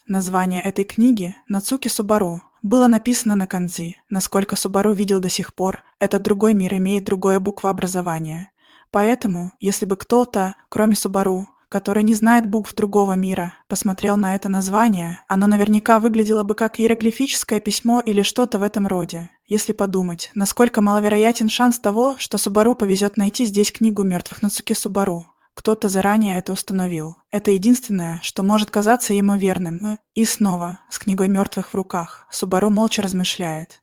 Название этой книги «Нацуки Субару» было написано на канзи. Насколько Субару видел до сих пор, этот другой мир имеет другое буквообразование. Поэтому, если бы кто-то, кроме Субару, который не знает букв другого мира, посмотрел на это название, оно наверняка выглядело бы как иероглифическое письмо или что-то в этом роде. Если подумать, насколько маловероятен шанс того, что Субару повезет найти здесь книгу мертвых Нацуки Субару. Кто-то заранее это установил. Это единственное, что может казаться ему верным. И снова, с книгой мертвых в руках, Субару молча размышляет.